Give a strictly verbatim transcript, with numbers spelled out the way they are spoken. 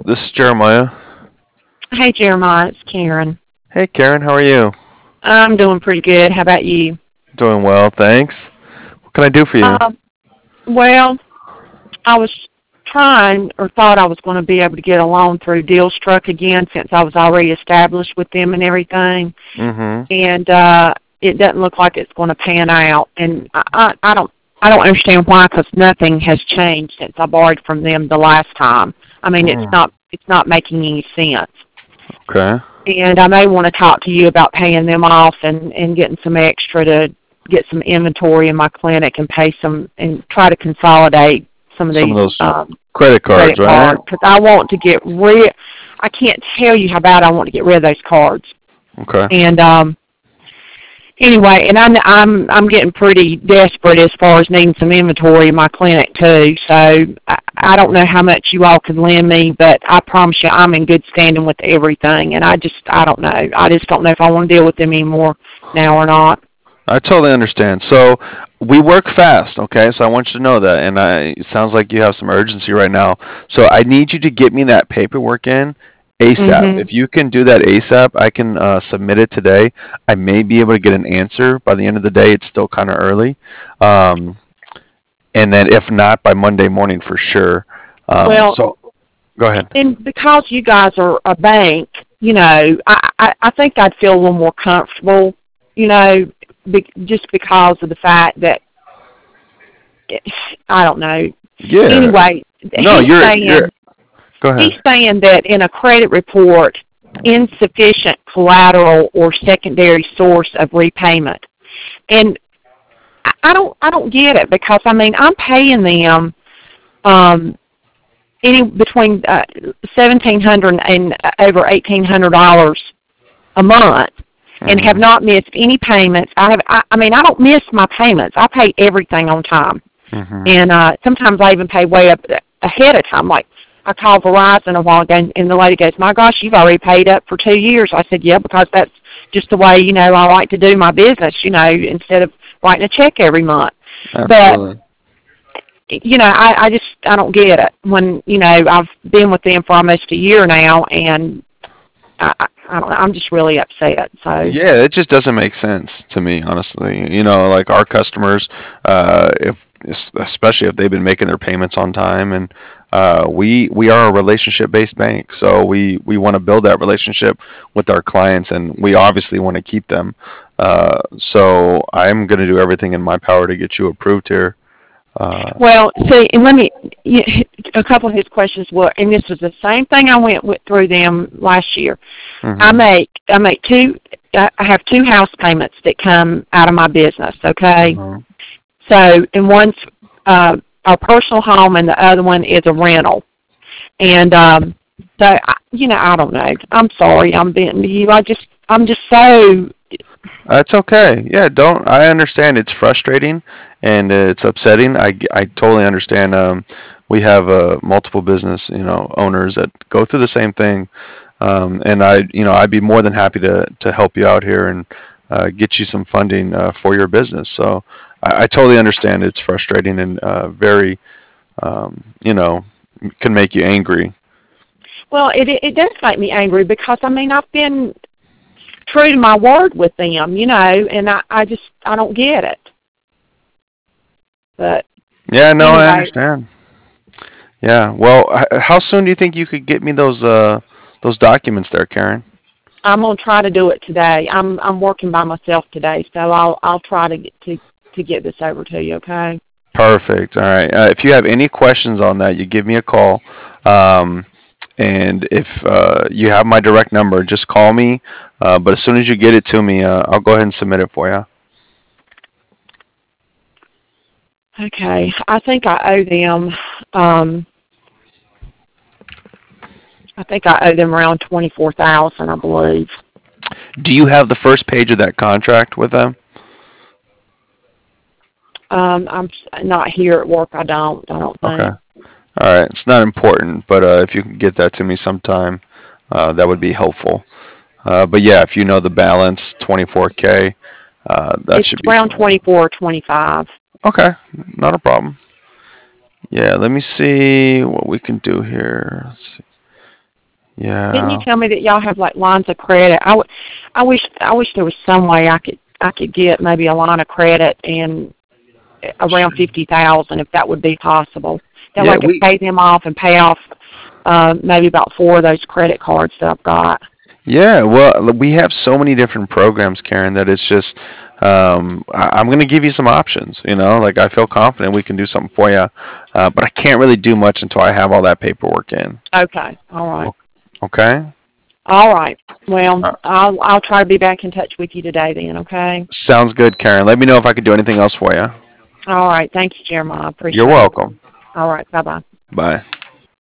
This is Jeremiah. Hey, Jeremiah, it's Karen. Hey, Karen, how are you? I'm doing pretty good. How about you? Doing well, thanks. What can I do for you? Um, well, I was trying or thought I was going to be able to get a loan through Dealstruck again since I was already established with them and everything, Mm-hmm. and uh, it doesn't look like it's going to pan out. And I, I, I don't, I don't understand why because nothing has changed since I borrowed from them the last time. I mean, it's Mm. not, it's not making any sense. Okay. And I may want to talk to you about paying them off and and getting some extra to get some inventory in my clinic and pay some and try to consolidate some of Some of these those um, credit credit cards, right? cards because I want to get rid. I can't tell you how bad I want to get rid of those cards. Okay. And um, anyway, and I'm I'm I'm getting pretty desperate as far as needing some inventory in my clinic too. So I, I don't know how much you all could lend me, but I promise you I'm in good standing with everything. And I just I don't know. I just don't know if I want to deal with them anymore now or not. I totally understand. So we work fast, okay? So I want you to know that. And I, it sounds like you have some urgency right now. So I need you to get me that paperwork in ASAP. Mhm. If you can do that ASAP, I can uh, submit it today. I may be able to get an answer by the end of the day. It's still kind of early. Um, and then if not, by Monday morning for sure. Um, Well, so go ahead. and because you guys are a bank, you know, I I, I think I'd feel a little more comfortable, you know, be, just because of the fact that I don't know. Yeah. Anyway, No, he's you're you're. saying Go he's ahead. saying that in a credit report, insufficient collateral or secondary source of repayment. And I I don't I don't get it because I mean I'm paying them um any between uh, seventeen hundred and over eighteen hundred dollars a month and have Mhm. not missed any payments. I have I, I mean I don't miss my payments. I pay everything on time. Mhm. And uh sometimes I even pay way up ahead of time. Like I called Verizon a while ago, and and the lady goes, "My gosh, you've already paid up for two years." I said, "Yeah, because that's just the way you know I like to do my business. You know, instead of writing a check every month." But Absolutely. you know, I, I just I don't get it when you know I've been with them for almost a year now, and I, I I don't know, I'm just really upset. So Yeah, it just doesn't make sense to me, honestly. You know, like our customers, uh, if especially if they've been making their payments on time, and uh, we we are a relationship-based bank, so we we want to build that relationship with our clients, and we obviously want to keep them. Uh, so I'm going to do everything in my power to get you approved here. Uh, well, see, and let me you, a couple of his questions were, and this was the same thing I went with, through them last year. I mhm. make I make two. I have two house payments that come out of my business. Okay, Mhm. so and one's uh, a personal home, and the other one is a rental. And um, so I, you know, I don't know. I'm sorry. I'm being you. I just I'm just so That's okay. Yeah, don't. I understand it's frustrating and it's upsetting. I, I totally understand. Um, we have uh, multiple business, you know, owners that go through the same thing. Um, and I, you know, I'd be more than happy to to help you out here and uh, get you some funding uh, for your business. So I, I totally understand it's frustrating and uh, very, um, you know, can make you angry. well. It it does make me angry because I mean I've been true to my word with them, you know, and I I just I don't get it. But Yeah, no, I anyway, understand. Yeah. Well, h- how soon do you think you could get me those uh those documents there, Karen? I'm gonna try to do it today. I'm I'm working by myself today, so I'll I'll try to get to to get this over to you. Okay. Perfect. All right. Uh, if you have any questions on that, you give me a call. Um, and if uh, you have my direct number, just call me. Uh, but as soon as you get it to me, uh, I'll go ahead and submit it for you. Okay. I think I owe them. Um, I think I owe them around twenty four thousand. I believe. Do you have the first page of that contract with them? Um, I'm s- not here at work. I don't. I don't Okay. think. All right. It's not important, but uh, if you can get that to me sometime, uh, that would be helpful. Uh, but yeah, if you know the balance, twenty-four k, uh, that It's should be around fine. twenty four or twenty five. Okay, not a problem. Yeah, let me see what we can do here. Let's see. Didn't you Yeah. tell me that y'all have like lines of credit? I, w- I wish I wish there was some way I could I could get maybe a line of credit and around fifty thousand if that would be possible. That way Yeah, I could we pay them off and pay off uh, maybe about four of those credit cards that I've got. Yeah, well, we have so many different programs, Karen, that it's just um, I, I'm going to give you some options. You know, like I feel confident we can do something for you, uh, but I can't really do much until I have all that paperwork in. Okay, all right, O- Okay. all right. Well, Uh, I'll I'll try to be back in touch with you today then. Okay. sounds good, Karen. Let me know if I could do anything else for you. All right. Thank you, Jeremiah. I You're appreciate it. welcome. All right. Bye bye. Bye.